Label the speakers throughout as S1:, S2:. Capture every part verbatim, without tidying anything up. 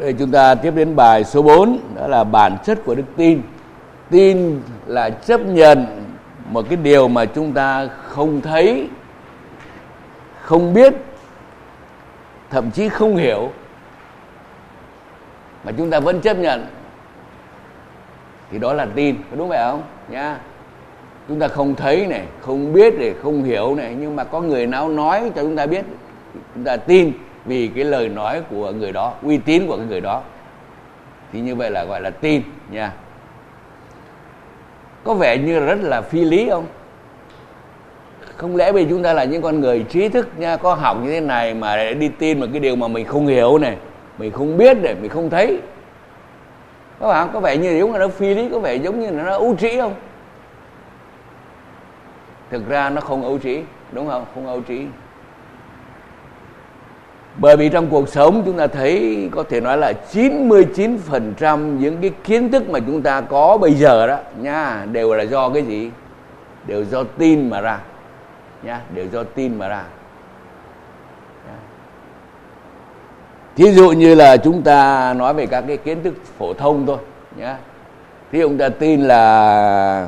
S1: Đây chúng ta tiếp đến bài số bốn, đó là bản chất của đức tin. Tin là chấp nhận một cái điều mà chúng ta không thấy, không biết, thậm chí không hiểu, mà chúng ta vẫn chấp nhận, thì đó là tin, đúng phải không nhá? Chúng ta không thấy này, không biết này, không hiểu này, nhưng mà có người nào nói cho chúng ta biết, chúng ta tin vì cái lời nói của người đó, uy tín của cái người đó, thì như vậy là gọi là tin nha. Có vẻ như rất là phi lý không? Không lẽ vì chúng ta là những con người trí thức nha, có học như thế này mà để đi tin một cái điều mà mình không hiểu này, mình không biết này, mình không thấy. Có phải không? Có vẻ như giống là nó phi lý, có vẻ giống như là nó ấu trĩ không? Thực ra nó không ấu trĩ, đúng không? Không ấu trĩ. Bởi vì trong cuộc sống chúng ta thấy có thể nói là chín mươi chín phần trăm những cái kiến thức mà chúng ta có bây giờ đó nha, đều là do cái gì? Đều do tin mà ra. Nha, đều do tin mà ra. Thí dụ như là chúng ta nói về các cái kiến thức phổ thông thôi nhá. Thí dụ chúng ta tin là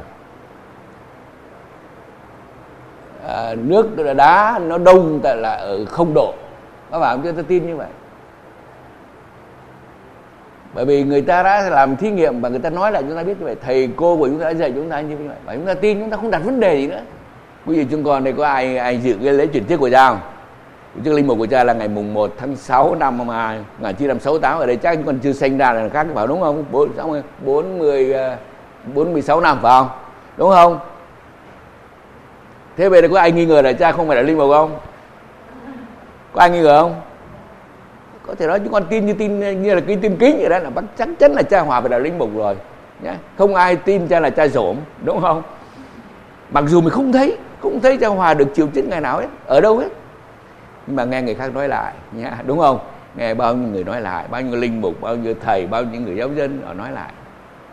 S1: à, nước đá nó đông tại là ở không độ. Các bạn chúng ta tin như vậy. Bởi vì người ta đã làm thí nghiệm và người ta nói là chúng ta biết như vậy. Thầy cô của chúng ta đã dạy chúng ta như vậy. Và chúng ta tin, chúng ta không đặt vấn đề gì nữa. Bây giờ chúng con đây có ai ai dự cái lễ chuyển chức của cha không? Trước linh mục của cha là ngày mùng một tháng sáu năm một nghìn chín trăm sáu mươi tám. Ở đây chắc chúng con chưa sinh ra là khác bảo đúng không? bốn mươi, bốn mươi sáu năm phải không? Đúng không? Thế bây giờ có ai nghi ngờ là cha không phải là linh mục không? Có ai nghi ngờ không? Có thể nói chúng con tin như tin như là cái tin kính vậy đó, là chắc chắn là cha Hòa phải là linh mục rồi nhá. Không ai tin cha là cha Dỗm, đúng không? Mặc dù mình không thấy, không thấy cha Hòa được chịu chức ngày nào hết, ở đâu hết, nhưng mà nghe người khác nói lại nhá, đúng không? Nghe bao nhiêu người nói lại, bao nhiêu linh mục, bao nhiêu thầy, bao nhiêu người giáo dân họ nói lại,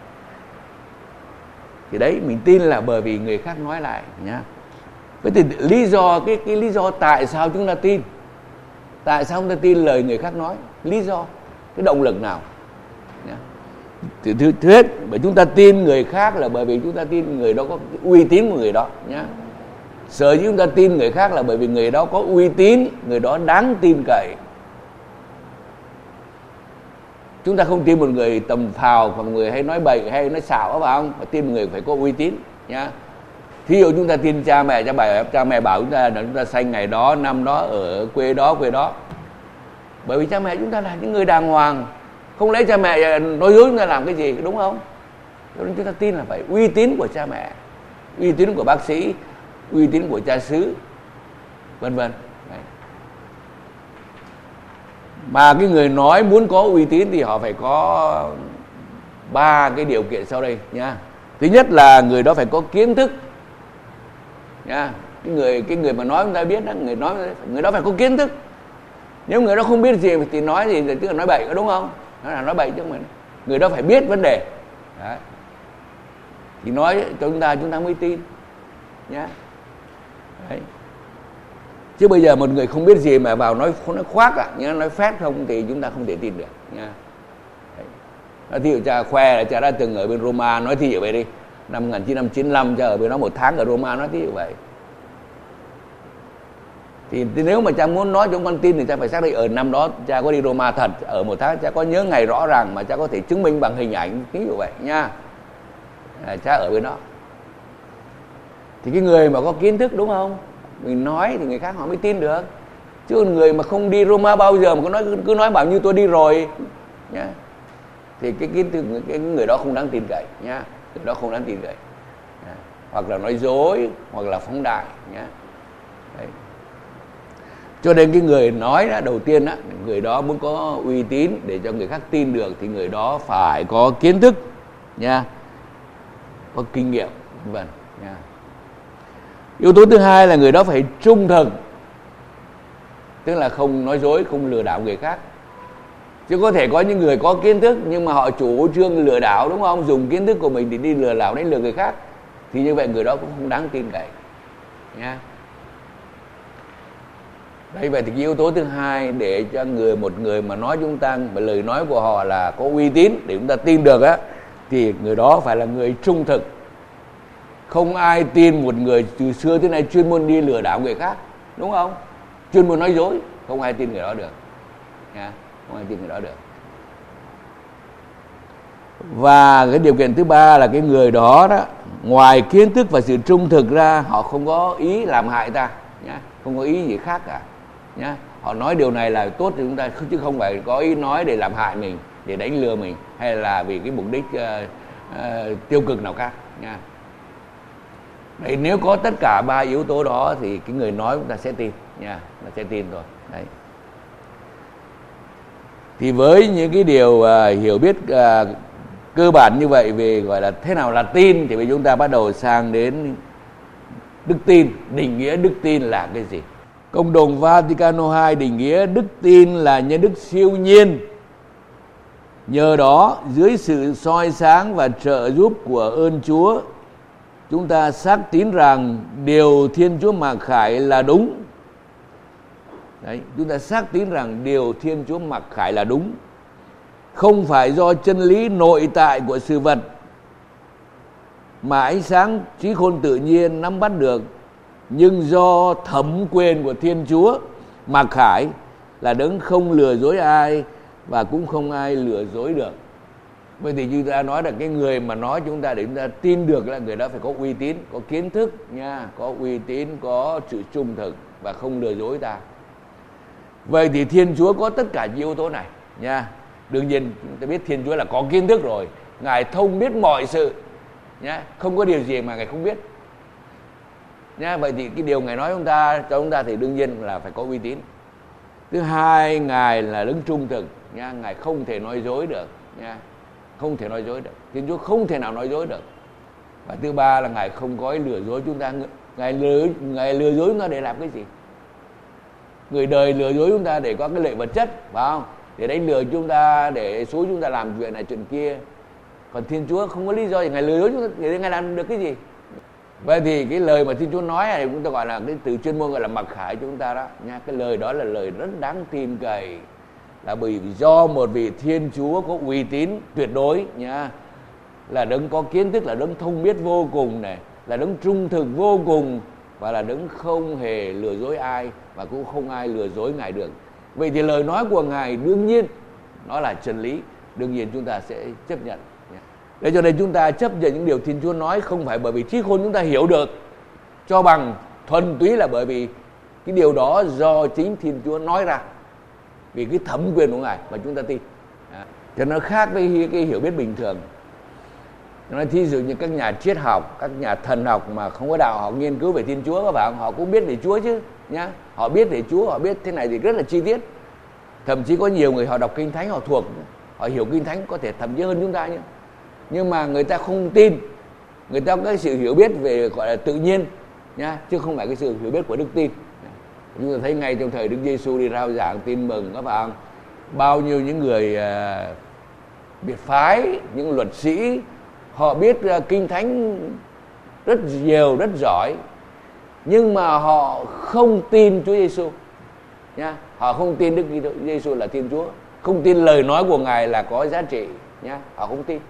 S1: thì đấy mình tin là bởi vì người khác nói lại nhá. Vậy thì lý do cái cái lý do tại sao chúng ta tin? Tại sao chúng ta tin lời người khác nói? Lý do, cái động lực nào? Thứ, thứ, thứ hết, bởi chúng ta tin người khác là bởi vì chúng ta tin người đó có uy tín của người đó nhá. Sở dĩ chúng ta tin người khác là bởi vì người đó có uy tín, người đó đáng tin cậy. Chúng ta không tin một người tầm phào, một người hay nói bậy hay nói xạo, phải không? Mà tin một người phải có uy tín nhá. Thí dụ chúng ta tin cha mẹ, cha bà, cha mẹ bảo chúng ta là chúng ta sanh ngày đó, năm đó, ở quê đó, quê đó. Bởi vì cha mẹ chúng ta là những người đàng hoàng. Không lẽ cha mẹ nói dối chúng ta làm cái gì, đúng không? Cho nên chúng ta tin là phải uy tín của cha mẹ, uy tín của bác sĩ, uy tín của cha xứ, vân vân. Mà cái người nói muốn có uy tín thì họ phải có ba cái điều kiện sau đây nha. Thứ nhất là người đó phải có kiến thức nha. Cái người cái người mà nói chúng ta biết đó, người nói người đó phải có kiến thức. Nếu người đó không biết gì thì nói gì thì tức là nói bậy, đúng không? Nó là nói bậy chứ mình. Người đó phải biết vấn đề. Đấy. Thì nói cho chúng ta chúng ta mới tin nhá. Đấy. Chứ bây giờ một người không biết gì mà vào nói nói khoác ạ, à, nói phét không thì chúng ta không thể tin được nha. Nói thí dụ cha khoe là cha đã từng ở bên Roma, nói thí dụ vậy đi, năm một nghìn chín trăm chín mươi lăm cha ở bên đó một tháng ở Roma, nói thí dụ vậy. Thì, thì nếu mà cha muốn nói cho con tin thì cha phải xác định ở năm đó cha có đi Roma thật, ở một tháng cha có nhớ ngày rõ ràng mà cha có thể chứng minh bằng hình ảnh, ví dụ vậy nha. À, cha ở bên đó. Thì cái người mà có kiến thức, đúng không? Mình nói thì người khác họ mới tin được. Chứ người mà không đi Roma bao giờ mà cứ nói cứ nói bảo như tôi đi rồi nhá, thì cái kiến thức cái người đó không đáng tin cậy nhá, người đó không đáng tin cậy. Nhá. Hoặc là nói dối, hoặc là phóng đại nhá. Đấy. Cho nên cái người nói đó, đầu tiên á, người đó muốn có uy tín để cho người khác tin được thì người đó phải có kiến thức nha, có kinh nghiệm, vân vân nha. Yếu tố thứ hai là người đó phải trung thực, tức là không nói dối, không lừa đảo người khác. Chứ có thể có những người có kiến thức nhưng mà họ chủ trương lừa đảo, đúng không? Dùng kiến thức của mình thì đi lừa đảo đến lừa người khác, thì như vậy người đó cũng không đáng tin cậy nha. Đấy, vậy thì cái yếu tố thứ hai để cho người một người mà nói chúng ta mà lời nói của họ là có uy tín để chúng ta tin được á, thì người đó phải là người trung thực. Không ai tin một người từ xưa tới nay chuyên môn đi lừa đảo người khác, đúng không? Chuyên môn nói dối, không ai tin người đó được nha, không ai tin người đó được. Và cái điều kiện thứ ba là cái người đó đó, ngoài kiến thức và sự trung thực ra, họ không có ý làm hại ta nhá, không có ý gì khác cả nhá. Họ nói điều này là tốt cho chúng ta, chứ không phải có ý nói để làm hại mình, để đánh lừa mình, hay là vì cái mục đích uh, uh, tiêu cực nào khác nha. Đấy, nếu có tất cả ba yếu tố đó thì cái người nói chúng ta sẽ tin nha, nó sẽ tin thôi. Đấy. Thì với những cái điều uh, hiểu biết uh, cơ bản như vậy về gọi là thế nào là tin, thì bây giờ chúng ta bắt đầu sang đến đức tin. Định nghĩa đức tin là cái gì? Công đồng Vaticano hai định nghĩa đức tin là nhân đức siêu nhiên. Nhờ đó, dưới sự soi sáng và trợ giúp của ơn Chúa, chúng ta xác tín rằng điều Thiên Chúa mặc khải là đúng. Đấy, chúng ta xác tín rằng điều Thiên Chúa mặc khải là đúng, không phải do chân lý nội tại của sự vật mà ánh sáng trí khôn tự nhiên nắm bắt được, nhưng do thẩm quyền của Thiên Chúa mặc khải là đấng không lừa dối ai và cũng không ai lừa dối được. Vậy thì chúng ta nói là cái người mà nói chúng ta để chúng ta tin được là người đó phải có uy tín, có kiến thức nha, có uy tín, có sự trung thực và không lừa dối ta. Vậy thì Thiên Chúa có tất cả những yếu tố này nha. Đương nhiên chúng ta biết Thiên Chúa là có kiến thức rồi, Ngài thông biết mọi sự nhá, không có điều gì mà Ngài không biết nhá. Vậy thì cái điều Ngài nói chúng ta cho chúng ta thì đương nhiên là phải có uy tín. Thứ hai, Ngài là đấng trung thực nha, Ngài không thể nói dối được nha, không thể nói dối được. Thiên Chúa không thể nào nói dối được. Và thứ ba là Ngài không có lừa dối chúng ta. Ngài lừa Ngài lừa dối chúng ta để làm cái gì? Người đời lừa dối chúng ta để có cái lợi vật chất, phải không? Để đánh lừa chúng ta, để xúi chúng ta làm chuyện này chuyện kia. Còn Thiên Chúa không có lý do gì Ngài lừa dối chúng ta để Ngài làm được cái gì. Vậy thì cái lời mà Thiên Chúa nói này chúng ta gọi là cái từ chuyên môn gọi là mặc khải chúng ta đó nha. Cái lời đó là lời rất đáng tin cậy, là bởi vì do một vị Thiên Chúa có uy tín tuyệt đối nha, là đấng có kiến thức, là đấng thông biết vô cùng này, là đấng trung thực vô cùng, và là đấng không hề lừa dối ai và cũng không ai lừa dối Ngài được. Vậy thì lời nói của Ngài đương nhiên nó là chân lý, đương nhiên chúng ta sẽ chấp nhận. Để cho nên chúng ta chấp nhận những điều Thiên Chúa nói không phải bởi vì trí khôn chúng ta hiểu được, cho bằng thuần túy là bởi vì cái điều đó do chính Thiên Chúa nói ra, vì cái thẩm quyền của Ngài mà chúng ta tin. Cho nó khác với cái hiểu biết bình thường. Nói thí dụ như các nhà triết học, các nhà thần học mà không có đạo, họ nghiên cứu về Thiên Chúa, các bạn, họ cũng biết về Chúa chứ nhá. Họ biết về Chúa, họ biết thế này thì rất là chi tiết. Thậm chí có nhiều người họ đọc Kinh Thánh, họ thuộc, họ hiểu Kinh Thánh có thể thậm chí hơn chúng ta nhé. Nhưng mà người ta không tin, người ta có cái sự hiểu biết về gọi là tự nhiên nhá, chứ không phải cái sự hiểu biết của đức tin. Chúng ta thấy ngay trong thời Đức Giêsu đi rao giảng tin mừng, các bạn, bao nhiêu những người uh, biệt phái, những luật sĩ, họ biết uh, Kinh Thánh rất nhiều, rất giỏi, nhưng mà họ không tin Chúa Giêsu nhá, họ không tin Đức Giêsu là Thiên Chúa, không tin lời nói của Ngài là có giá trị nhá, họ không tin.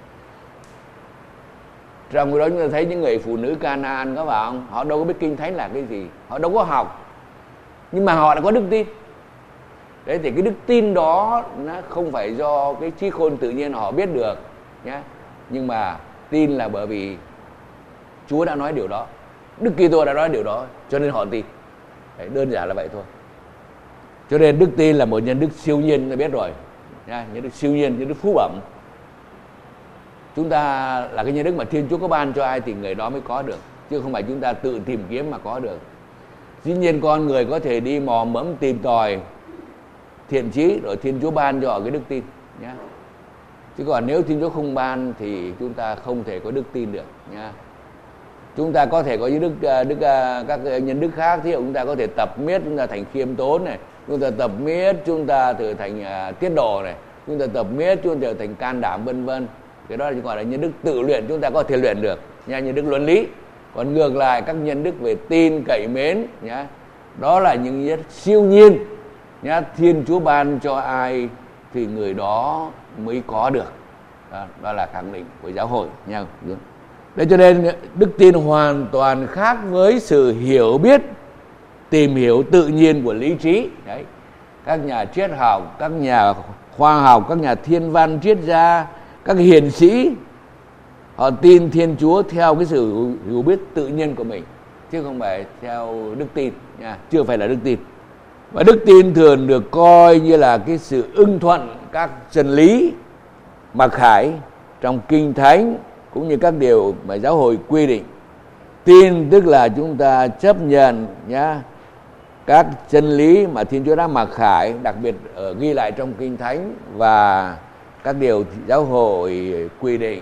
S1: Trong cái đó chúng ta thấy những người phụ nữ Canaan, các bạn, họ đâu có biết Kinh Thánh là cái gì, họ đâu có học, nhưng mà họ đã có đức tin. Đấy, thì cái đức tin đó nó không phải do cái trí khôn tự nhiên họ biết được nhé, nhưng mà tin là bởi vì Chúa đã nói điều đó, Đức Kitô đã nói điều đó, cho nên họ tin. Đấy, đơn giản là vậy thôi. Cho nên đức tin là một nhân đức siêu nhiên, ta biết rồi nha, nhân đức siêu nhiên, nhân đức phú bẩm. Chúng ta là cái nhân đức mà Thiên Chúa có ban cho ai thì người đó mới có được, chứ không phải chúng ta tự tìm kiếm mà có được. Dĩ nhiên con người có thể đi mò mẫm tìm tòi thiện chí rồi Thiên Chúa ban cho cái đức tin nhé. Chứ còn nếu Thiên Chúa không ban thì chúng ta không thể có đức tin được nhé. Chúng ta có thể có những đức, đức các nhân đức khác, thì chúng ta có thể tập miết, chúng ta thành khiêm tốn này, chúng ta tập miết, chúng ta trở thành uh, tiết độ này, chúng ta tập miết, chúng ta trở thành can đảm, vân vân. Cái đó là gọi là nhân đức tự luyện, chúng ta có thể luyện được nha, nhân đức luân lý. Còn ngược lại các nhân đức về tin, cậy mến nhá, Đó là những nhất siêu nhiên nhá, Thiên Chúa ban cho ai thì người đó mới có được. Đó, đó là khẳng định của giáo hội nha. Đấy, cho nên đức tin hoàn toàn khác với sự hiểu biết, tìm hiểu tự nhiên của lý trí. Đấy, các nhà triết học, các nhà khoa học, các nhà thiên văn, triết gia, các hiền sĩ, họ tin Thiên Chúa theo cái sự hiểu biết tự nhiên của mình, chứ không phải theo đức tin nha, chưa phải là đức tin. Và đức tin thường được coi như là cái sự ưng thuận các chân lý mặc khải trong Kinh Thánh cũng như các điều mà giáo hội quy định. Tin tức là chúng ta chấp nhận nhá các chân lý mà Thiên Chúa đã mặc khải, đặc biệt ở ghi lại trong Kinh Thánh và các điều giáo hội quy định.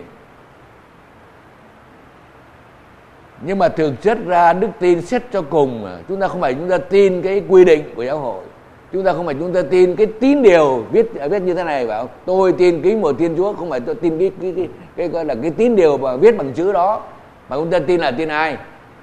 S1: Nhưng mà thực chất ra đức tin xét cho cùng, chúng ta không phải chúng ta tin cái quy định của giáo hội, chúng ta không phải chúng ta tin cái tín điều viết viết như thế này, bảo tôi tin kính một Thiên Chúa, không phải tôi tin cái cái cái, cái gọi là cái tín điều mà viết bằng chữ đó, mà chúng ta tin là tin ai?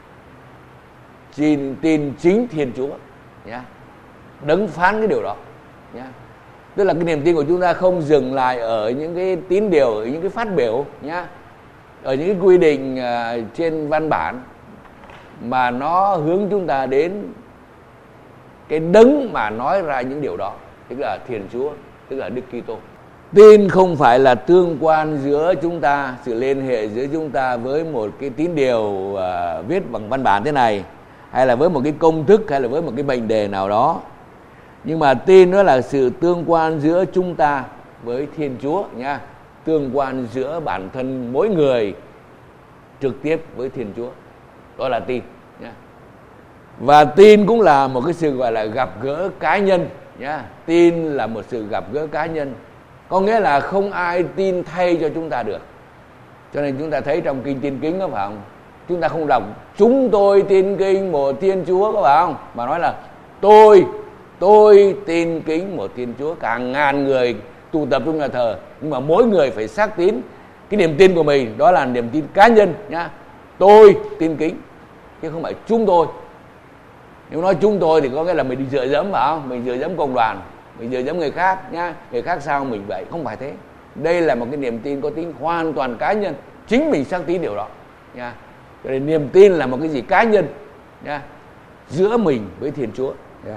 S1: Tin tin chính Thiên Chúa nhá, đấng phán cái điều đó nhá. Tức là cái niềm tin của chúng ta không dừng lại ở những cái tín điều, ở những cái phát biểu nhá, ở những cái quy định uh, trên văn bản, mà nó hướng chúng ta đến cái đấng mà nói ra những điều đó, tức là Thiên Chúa, tức là Đức Kitô. Tin không phải là tương quan giữa chúng ta, sự liên hệ giữa chúng ta với một cái tín điều uh, viết bằng văn bản thế này, hay là với một cái công thức, hay là với một cái mệnh đề nào đó. Nhưng mà tin đó là sự tương quan giữa chúng ta với Thiên Chúa nha, tương quan giữa bản thân mỗi người trực tiếp với Thiên Chúa. Đó là tin nhá. Và tin cũng là một cái sự gọi là gặp gỡ cá nhân nhá. Tin là một sự gặp gỡ cá nhân, có nghĩa là không ai tin thay cho chúng ta được. Cho nên chúng ta thấy trong Kinh Tin Kính, có phải không? Chúng ta không đọc chúng tôi tin kính một Thiên Chúa, có phải không? Mà nói là tôi tôi tin kính một Thiên Chúa. Cả ngàn người tụ tập trong nhà thờ, nhưng mà mỗi người phải xác tín cái niềm tin của mình, đó là niềm tin cá nhân nhá. Tôi tin kính, chứ không phải chúng tôi. Nếu nói chúng tôi thì có nghĩa là mình đi dựa dẫm, phải không? Mình dựa dẫm cộng đoàn, mình dựa dẫm người khác nhá. Người khác sao mình vậy? Không phải thế. Đây là một cái niềm tin có tính hoàn toàn cá nhân, chính mình xác tín điều đó nha. Cho nên niềm tin là một cái gì cá nhân nha, giữa mình với Thiên Chúa nha.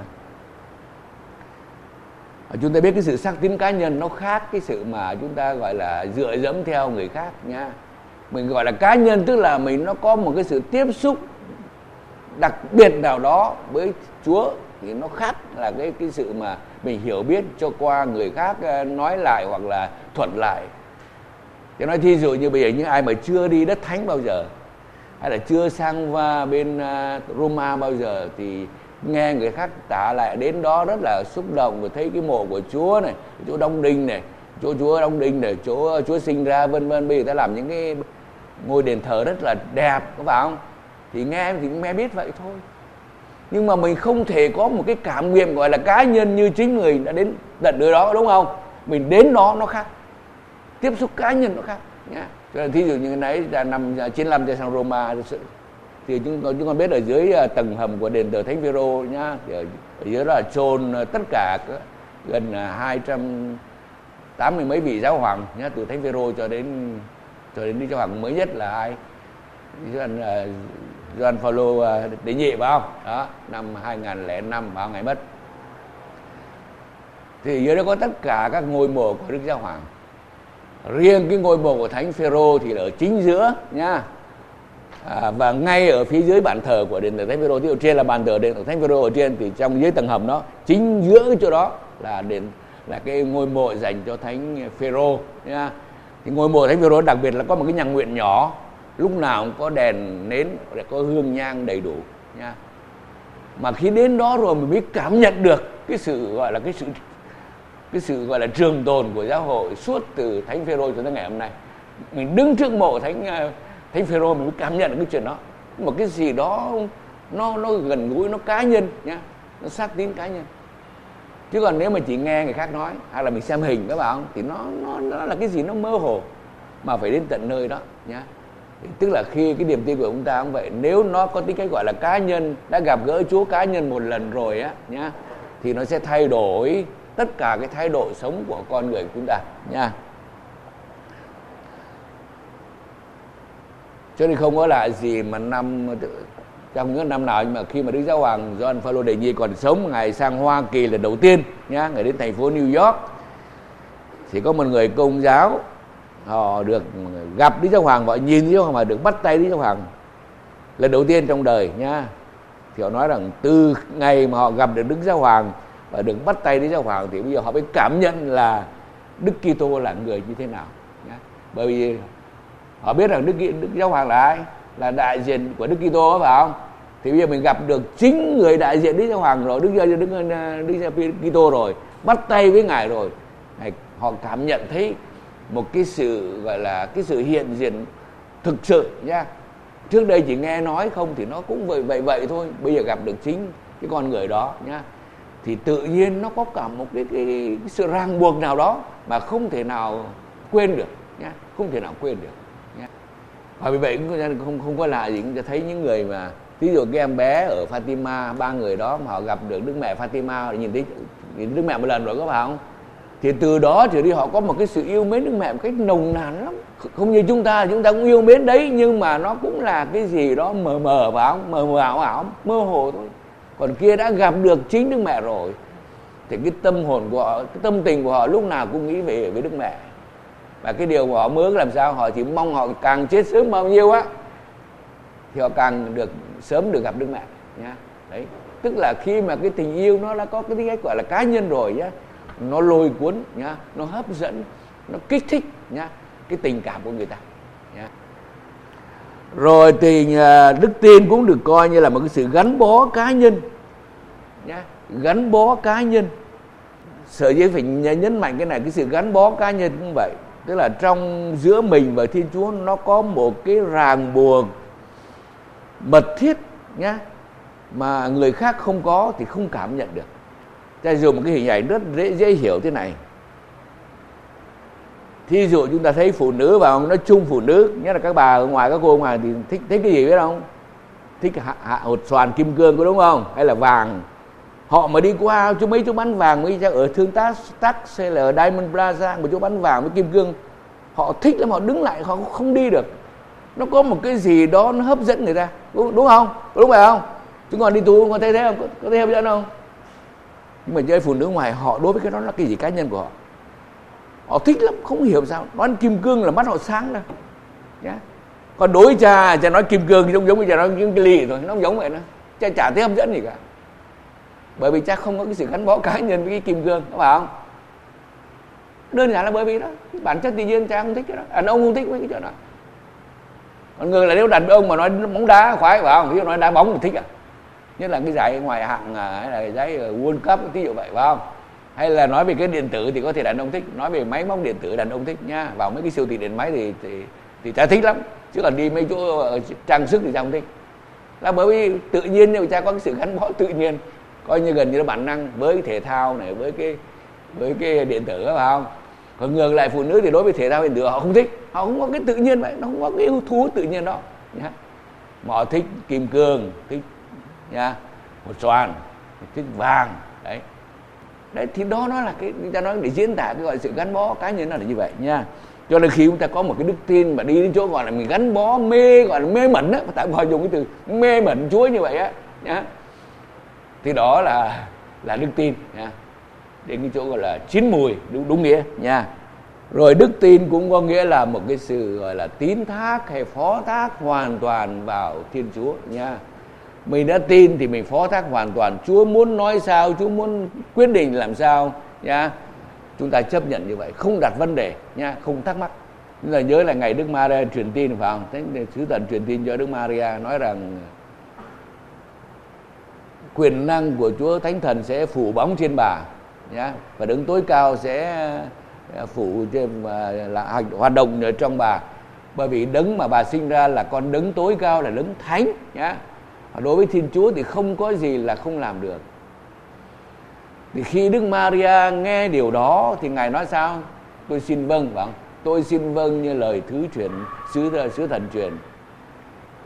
S1: Chúng ta biết cái sự xác tín cá nhân nó khác cái sự mà chúng ta gọi là dựa dẫm theo người khác nha. Mình gọi là cá nhân tức là mình nó có một cái sự tiếp xúc đặc biệt nào đó với Chúa, thì nó khác là cái cái sự mà mình hiểu biết cho qua người khác nói lại hoặc là thuận lại. Cho nói thí dụ như bây giờ những ai mà chưa đi đất thánh bao giờ, hay là chưa sang qua bên Roma bao giờ, thì nghe người khác tả lại đến đó rất là xúc động, và thấy cái mộ của Chúa này, chỗ Đông Đinh này, chỗ Chúa Đông Đinh này, chỗ Chúa sinh ra vân vân. Bây giờ ta làm những cái ngôi đền thờ rất là đẹp, có phải không? Thì nghe em thì nghe biết vậy thôi. Nhưng mà mình không thể có một cái cảm nghiệm gọi là cá nhân như chính người đã đến tận nơi đó, đúng không? Mình đến đó nó khác, tiếp xúc cá nhân nó khác nhá. Cho nên thí dụ như cái nãy là năm chín lăm cho sang Roma, thì chúng con chúng con biết ở dưới tầng hầm của đền thờ Thánh Phêrô nhá, thì ở, ở dưới đó là chôn tất cả gần hai trăm tám mươi mấy vị giáo hoàng nhá, từ Thánh Phêrô cho đến cho đến giáo hoàng mới nhất là ai? Gioan Gioan Phaolô đệ nhị, phải không? Đó, năm hai nghìn lẻ năm vào ngày mất. Thì dưới đó có tất cả các ngôi mộ của Đức Giáo Hoàng. Riêng cái ngôi mộ của Thánh Phêrô thì ở chính giữa nha. À, và ngay ở phía dưới bàn thờ của đền thờ Thánh Phêrô, ở trên là bàn thờ đền thờ Thánh Phêrô ở trên, thì trong dưới tầng hầm đó, chính giữa cái chỗ đó là đền là cái ngôi mộ dành cho Thánh Phêrô nha. Thì ngôi mộ Thánh Phêrô đặc biệt là có một cái nhà nguyện nhỏ, lúc nào cũng có đèn nến, có hương nhang đầy đủ nha. Mà khi đến đó rồi mình mới cảm nhận được cái sự gọi là cái sự cái sự gọi là trường tồn của giáo hội suốt từ Thánh Phêrô cho tới ngày hôm nay. Mình đứng trước mộ Thánh Thánh Phêrô mình mới cảm nhận được cái chuyện đó, một cái gì đó nó nó gần gũi, nó cá nhân nhá, nó xác tín cá nhân. Chứ còn nếu mà chỉ nghe người khác nói hay là mình xem hình các bạn không, thì nó nó nó là cái gì nó mơ hồ, mà phải đến tận nơi đó nhá Tức là khi cái niềm tin của chúng ta cũng vậy, nếu nó có tính cách gọi là cá nhân, đã gặp gỡ Chúa cá nhân một lần rồi á nhá, thì nó sẽ thay đổi tất cả cái thái độ sống của con người của chúng ta nha. Cho nên không có lạ gì mà năm trong những năm nào, nhưng mà khi mà Đức Giáo Hoàng Gioan Phaolô đệ nhị còn sống, ngài sang Hoa Kỳ lần đầu tiên nhá, ngài đến thành phố New York, thì có một người Công giáo họ được gặp Đức Giáo Hoàng và nhìn Đức Giáo Hoàng và được bắt tay Đức Giáo Hoàng lần đầu tiên trong đời nhá. Thì họ nói rằng từ ngày mà họ gặp được Đức Giáo Hoàng và được bắt tay Đức Giáo Hoàng thì bây giờ họ mới cảm nhận là Đức Kitô là người như thế nào nhá. Bởi vì họ biết rằng Đức, Đức Giáo Hoàng là ai, là đại diện của Đức Kitô, phải không? Thì bây giờ mình gặp được chính người đại diện Đức Giáo Hoàng rồi, Đức Đức Đức, Đức Kitô rồi, bắt tay với ngài rồi, này, họ cảm nhận thấy một cái sự gọi là cái sự hiện diện thực sự nhá. Trước đây chỉ nghe nói không thì nó cũng vậy vậy vậy thôi, bây giờ gặp được chính cái con người đó nhá, thì tự nhiên nó có cả một cái, cái, cái sự ràng buộc nào đó mà không thể nào quên được nhá, không thể nào quên được nhá. Và vì vậy cũng không không có lạ gì, cũng thấy những người mà ví dụ cái em bé ở Fatima, ba người đó mà họ gặp được Đức Mẹ Fatima, nhìn thấy nhìn Đức Mẹ một lần rồi có phải không? Thì từ đó trở đi họ có một cái sự yêu mến Đức Mẹ một cách nồng nàn lắm. Không như chúng ta, chúng ta cũng yêu mến đấy, nhưng mà nó cũng là cái gì đó mờ mờ vào, mờ mờ ảo ảo, mơ hồ thôi. Còn kia đã gặp được chính Đức Mẹ rồi thì cái tâm hồn của họ, cái tâm tình của họ lúc nào cũng nghĩ về với Đức Mẹ. Và cái điều mà họ mơ làm sao, họ chỉ mong họ càng chết sớm bao nhiêu á thì họ càng được sớm được gặp Đức Mẹ nhá. Đấy, tức là khi mà cái tình yêu nó đã có cái tính cách gọi là cá nhân rồi nhá, nó lôi cuốn nhá, nó hấp dẫn, nó kích thích nhá cái tình cảm của người ta nhá. Rồi tình đức tin cũng được coi như là một cái sự gắn bó cá nhân nhá, gắn bó cá nhân. Sở dĩ phải nhấn mạnh cái này, cái sự gắn bó cá nhân cũng vậy, tức là trong giữa mình và Thiên Chúa nó có một cái ràng buộc mật thiết nhá, mà người khác không có thì không cảm nhận được. Ta dùng một cái hình ảnh rất dễ, dễ hiểu thế này. Thí dụ chúng ta thấy phụ nữ vào nói chung phụ nữ, nhất là các bà ở ngoài, các cô ở ngoài thì thích thích cái gì biết không? Thích hạ, hạ, hột xoàn kim cương có đúng không? Hay là vàng. Họ mà đi qua chỗ mấy chỗ bán vàng, mấy ở Thương Tác Stax hay là ở Diamond Plaza, một chỗ bán vàng với kim cương, họ thích lắm, họ đứng lại họ không đi được. Nó có một cái gì đó nó hấp dẫn người ta, đúng, đúng không? Đúng phải không? Chúng còn đi tù có thấy thế không? Có, có thấy hấp dẫn không? Nhưng mà chơi phụ nữ ngoài họ đối với cái đó là cái gì cá nhân của họ, họ thích lắm, không hiểu sao nói kim cương là mắt họ sáng ra nhá. Còn đối cha cha nói kim cương thì giống giống như cha nói những cái ly thôi, nó không giống vậy nữa, cha chả thấy hấp dẫn gì cả, bởi vì cha không có cái sự gắn bó cá nhân với cái kim cương, có phải không? Đơn giản là bởi vì đó bản chất tự nhiên cha không thích cái đó, đàn ông không thích mấy cái chuyện đó. Còn người là nếu đàn ông mà nói bóng đá khoái, phải không? Ví dụ nói đá bóng thì thích à, nhất là cái giải ngoại hạng hay là cái giải World Cup ví dụ vậy, phải không? Hay là nói về cái điện tử thì có thể đàn ông thích, nói về máy móc điện tử đàn ông thích nhá, vào mấy cái siêu thị điện máy thì thì thì cha thích lắm, chứ còn đi mấy chỗ trang sức thì cha không thích. Là bởi vì tự nhiên nhưng mà cha có cái sự gắn bó tự nhiên, coi như gần như là bản năng với cái thể thao này, với cái với cái điện tử, phải không? Còn ngược lại phụ nữ thì đối với thể thao điện tử họ không thích, họ không có cái tự nhiên vậy, nó không có cái ưu thú tự nhiên đó nhá. Mà họ thích kim cương, thích nha, một xoàn, thích vàng, đấy. Đấy thì đó nó là cái ta nói để diễn tả cái gọi là sự gắn bó cá nhân là như vậy nha. Cho nên khi chúng ta có một cái đức tin mà đi đến chỗ gọi là mình gắn bó mê, gọi là mê mẩn á, tại họ dùng cái từ mê mẩn Chúa như vậy á nhá, thì đó là là đức tin nha, đến cái chỗ gọi là chín mùi đúng, đúng nghĩa nha. Rồi đức tin cũng có nghĩa là một cái sự gọi là tín thác hay phó thác hoàn toàn vào Thiên Chúa nha. Mình đã tin thì mình phó thác hoàn toàn, Chúa muốn nói sao, Chúa muốn quyết định làm sao nha, chúng ta chấp nhận như vậy, không đặt vấn đề nha, không thắc mắc. Chúng ta nhớ là ngày Đức Maria truyền tin, phải không? Thế sứ thần truyền tin cho Đức Maria nói rằng quyền năng của Chúa Thánh Thần sẽ phủ bóng trên bà nhá, và Đấng tối cao sẽ phủ trên là hoạt động ở trong bà, bởi vì Đấng mà bà sinh ra là con Đấng tối cao, là Đấng Thánh nhá. Đối với Thiên Chúa thì không có gì là không làm được. Thì khi Đức Maria nghe điều đó thì Ngài nói sao? Tôi xin vâng, phải không? Tôi xin vâng như lời thứ truyền sứ sứ thần truyền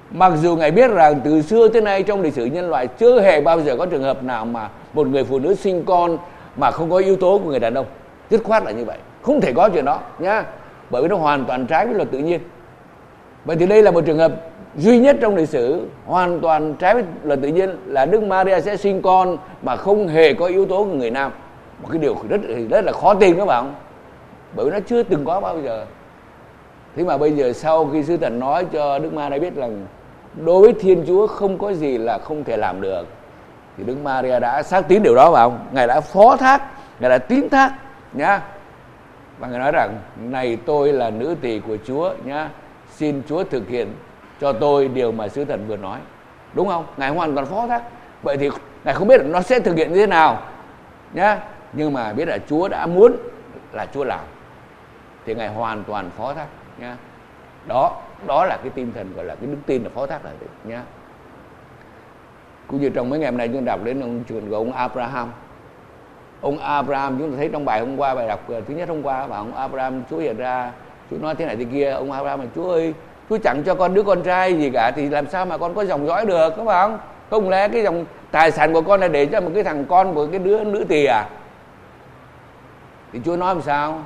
S1: Mặc dù Ngài biết rằng từ xưa tới nay trong lịch sử nhân loại chưa hề bao giờ có trường hợp nào mà một người phụ nữ sinh con mà không có yếu tố của người đàn ông. Dứt khoát là như vậy, không thể có chuyện đó nhá, bởi vì nó hoàn toàn trái với luật tự nhiên. Vậy thì đây là một trường hợp duy nhất trong lịch sử hoàn toàn trái với luật tự nhiên, là Đức Maria sẽ sinh con mà không hề có yếu tố của người nam. Một cái điều rất rất là khó tin các bạn, bởi vì nó chưa từng có bao giờ. Thế mà bây giờ sau khi Sứ Thần nói cho Đức Maria biết rằng đối với Thiên Chúa không có gì là không thể làm được, thì Đức Maria đã xác tín điều đó phải không? Ngài đã phó thác, Ngài đã tín thác nhá. Và Ngài nói rằng này tôi là nữ tỳ của Chúa nhá, xin Chúa thực hiện cho tôi điều mà Sứ Thần vừa nói. Đúng không? Ngài hoàn toàn phó thác. Vậy thì Ngài không biết nó sẽ thực hiện như thế nào nhá, nhưng mà biết là Chúa đã muốn là Chúa làm, thì Ngài hoàn toàn phó thác nhá. Đó, đó là cái tinh thần gọi là cái đức tin là phó thác là đấy nhá. Cũng như trong mấy ngày hôm nay chúng ta đọc đến ông chuyện của ông Abraham. Ông Abraham chúng ta thấy trong bài hôm qua, bài đọc thứ nhất hôm qua, và ông Abraham Chúa hiện ra, Chúa nói thế này thế kia. Ông Abraham là Chúa ơi, Chúa chẳng cho con đứa con trai gì cả, thì làm sao mà con có dòng dõi được, có phải không? Không lẽ cái dòng tài sản của con là để cho một cái thằng con của cái đứa nữ tỳ à? Thì Chúa nói làm sao?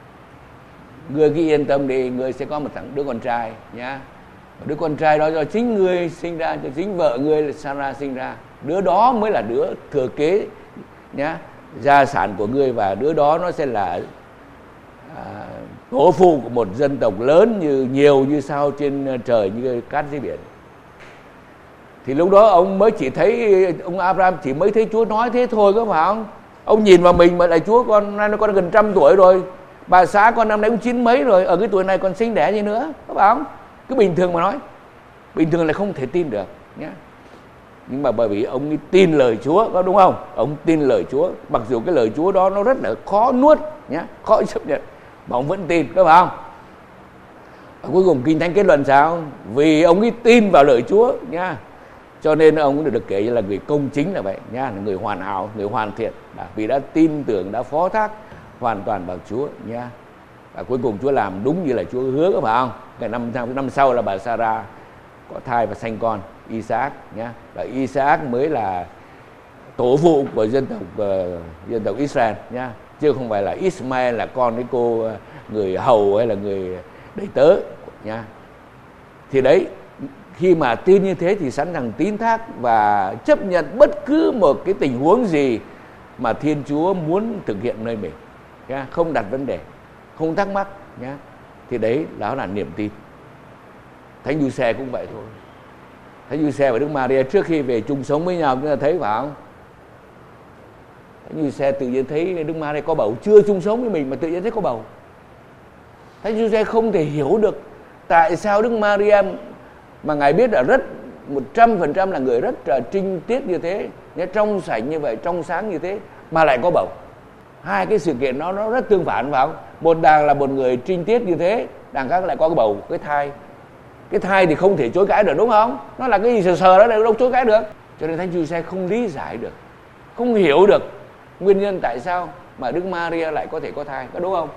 S1: Ngươi cứ yên tâm đi, ngươi sẽ có một thằng đứa con trai nhá. Đứa con trai đó do chính ngươi sinh ra, cho chính vợ ngươi là Sarah sinh ra. Đứa đó mới là đứa thừa kế nhá, gia sản của ngươi, và đứa đó nó sẽ là à, tổ phụ của một dân tộc lớn như nhiều như sao trên trời, như cát dưới biển. Thì lúc đó ông mới chỉ thấy, ông Abraham chỉ mới thấy Chúa nói thế thôi, có phải không? Ông nhìn vào mình mà lại Chúa, con nay nó con gần trăm tuổi rồi, bà xã con năm nay cũng chín mấy rồi, ở cái tuổi này còn sinh đẻ gì nữa, có phải không? Cứ bình thường mà nói, bình thường là không thể tin được nhé. Nhưng mà bởi vì ông ấy tin lời Chúa, có đúng không? Ông tin lời Chúa, mặc dù cái lời Chúa đó nó rất là khó nuốt nhé, khó chấp nhận, mà ông vẫn tin, có phải không? Và cuối cùng Kinh Thánh kết luận sao? Vì ông ấy tin vào lời Chúa nha, cho nên ông được, được kể như là người công chính là vậy nha, là người hoàn hảo, người hoàn thiện, đã, vì đã tin tưởng, đã phó thác hoàn toàn vào Chúa nha. Và cuối cùng Chúa làm đúng như là Chúa hứa, có phải không? Cái năm năm sau là bà Sarah có thai và sanh con Isaac nhá, và Isaac mới là tổ phụ của dân tộc uh, dân tộc Israel nhá, chứ không phải là Ismael là con cái cô người hầu hay là người đầy tớ nhá. Thì đấy, khi mà tin như thế thì sẵn sàng tín thác và chấp nhận bất cứ một cái tình huống gì mà Thiên Chúa muốn thực hiện nơi mình nhá, không đặt vấn đề, không thắc mắc nhá. Thì đấy đó là niềm tin. Thánh Giuse cũng vậy thôi. Thánh Giuse và Đức Maria trước khi về chung sống với nhau, chúng ta thấy phải không? Thánh Giuse tự nhiên thấy Đức Maria có bầu, chưa chung sống với mình mà tự nhiên thấy có bầu. Thánh Giuse không thể hiểu được tại sao Đức Maria mà Ngài biết là rất một trăm phần trăm là người rất là trinh tiết như thế, trong sạch như vậy, trong sáng như thế, mà lại có bầu. Hai cái sự kiện nó nó rất tương phản phải không? Một đàng là một người trinh tiết như thế, đàng khác lại có cái bầu, cái thai. Cái thai thì không thể chối cãi được, đúng không? Nó là cái gì sờ sờ đó, đâu chối cãi được. Cho nên Thánh Giuse không lý giải được, không hiểu được nguyên nhân tại sao mà Đức Maria lại có thể có thai, có đúng không?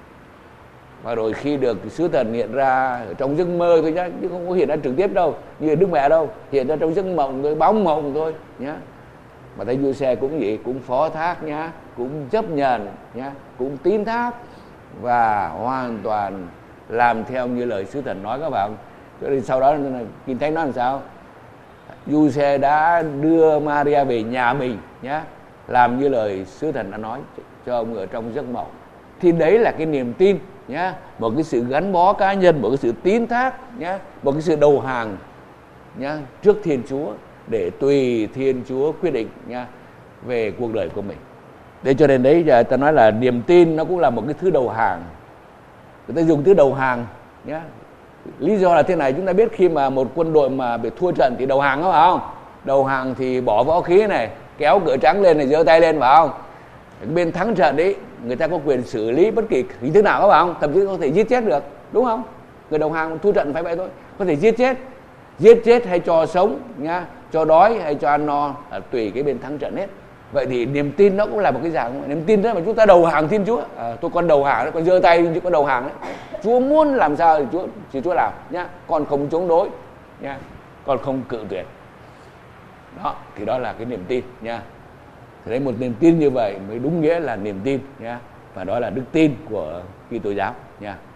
S1: Và rồi khi được Sứ Thần hiện ra trong giấc mơ thôi nhá, chứ không có hiện ra trực tiếp đâu, như Đức Mẹ đâu, hiện ra trong giấc mộng thôi, bóng mộng thôi nhá. Mà Thánh Giuse cũng vậy, cũng phó thác nhá, cũng chấp nhận nhá, cũng tín thác và hoàn toàn làm theo như lời Sứ Thần nói, các bạn. Cho nên sau đó Kinh Thánh nói làm sao? Giuse đã đưa Maria về nhà mình nhá, làm như lời Sứ Thần đã nói cho ông ở trong giấc mộng. Thì đấy là cái niềm tin nhá, một cái sự gắn bó cá nhân, một cái sự tín thác nhá, một cái sự đầu hàng nhá trước Thiên Chúa, để tùy Thiên Chúa quyết định nhá về cuộc đời của mình. Để cho nên đấy giờ ta nói là niềm tin nó cũng là một cái thứ đầu hàng. Người ta dùng từ đầu hàng nhá. Lý do là thế này, chúng ta biết khi mà một quân đội mà bị thua trận thì đầu hàng, phải không? Đầu hàng thì bỏ võ khí này, kéo cửa trắng lên này, giơ tay lên, phải không? Bên thắng trận đấy, người ta có quyền xử lý bất kỳ hình thức nào, phải không? Thậm chí có thể giết chết được, đúng không? Người đầu hàng thua trận phải vậy thôi, có thể giết chết, giết chết hay cho sống nhá, cho đói hay cho ăn no là tùy cái bên thắng trận hết. Vậy thì niềm tin nó cũng là một cái dạng niềm tin đó mà chúng ta đầu hàng Thiên Chúa. À, tôi con đầu hàng đấy, con giơ tay chứ con đầu hàng đấy. Chúa muốn làm sao thì Chúa thì Chúa làm nhá, con không chống đối nha, con không cự tuyệt. Đó, thì đó là cái niềm tin nha. Thì đấy, một niềm tin như vậy mới đúng nghĩa là niềm tin nha, và đó là đức tin của Kitô giáo nha.